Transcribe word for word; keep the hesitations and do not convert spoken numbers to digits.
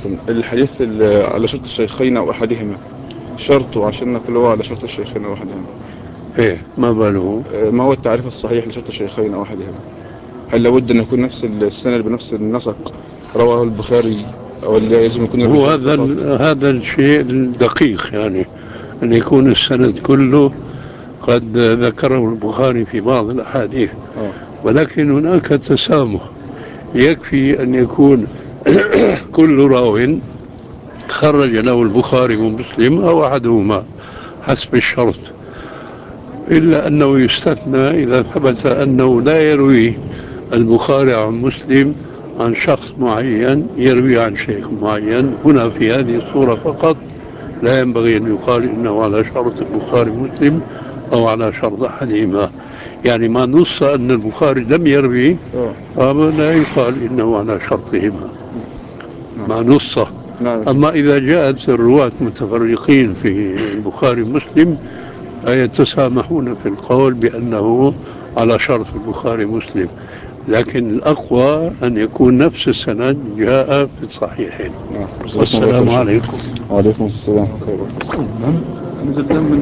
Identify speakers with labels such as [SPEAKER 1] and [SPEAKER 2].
[SPEAKER 1] عليكم. الحديث ال- على شرط الشيخين أو أحدهما شرطه عشان نقله على شرط الشيخين أو أحدهما.
[SPEAKER 2] إيه ما باله؟
[SPEAKER 1] آه، ما هو التعريف الصحيح لشرط الشيخين أو أحدهما؟ هل لابد أن يكون نفس السند بنفس النسق رواه البخاري، أو اللي لازم يكون
[SPEAKER 2] هو
[SPEAKER 1] الرجال
[SPEAKER 2] هذا
[SPEAKER 1] فقط؟
[SPEAKER 2] هذا الشيء الدقيق، يعني أن يكون السند كله قد ذكره البخاري في بعض الأحاديث،
[SPEAKER 1] آه.
[SPEAKER 2] ولكن هناك تسامح. يكفي أن يكون كل راو خرج له البخاري ومسلم أو أحدهما حسب الشرط، إلا أنه يستثنى إذا ثبت أنه لا يروي البخاري عن مسلم عن شخص معين، يروي عن شيخ معين. هنا في هذه الصورة فقط لا ينبغي أن يقال إنه على شرط البخاري مسلم أو على شرط أحدهما. يعني ما نص أن البخاري لم يروي
[SPEAKER 1] آه.
[SPEAKER 2] لا يقال إنه على شرطهما،
[SPEAKER 1] نعم.
[SPEAKER 2] ما نص.
[SPEAKER 1] نعم.
[SPEAKER 2] أما إذا جاءت الرواة متفرقين في البخاري مسلم يتسامحون في القول بأنه على شرط البخاري مسلم، لكن الأقوى أن يكون نفس السند جاء في الصحيحين.
[SPEAKER 1] نعم.
[SPEAKER 2] والسلام عليكم.
[SPEAKER 1] وعليكم السلام ورحمة الله وبركاته. نزل دم من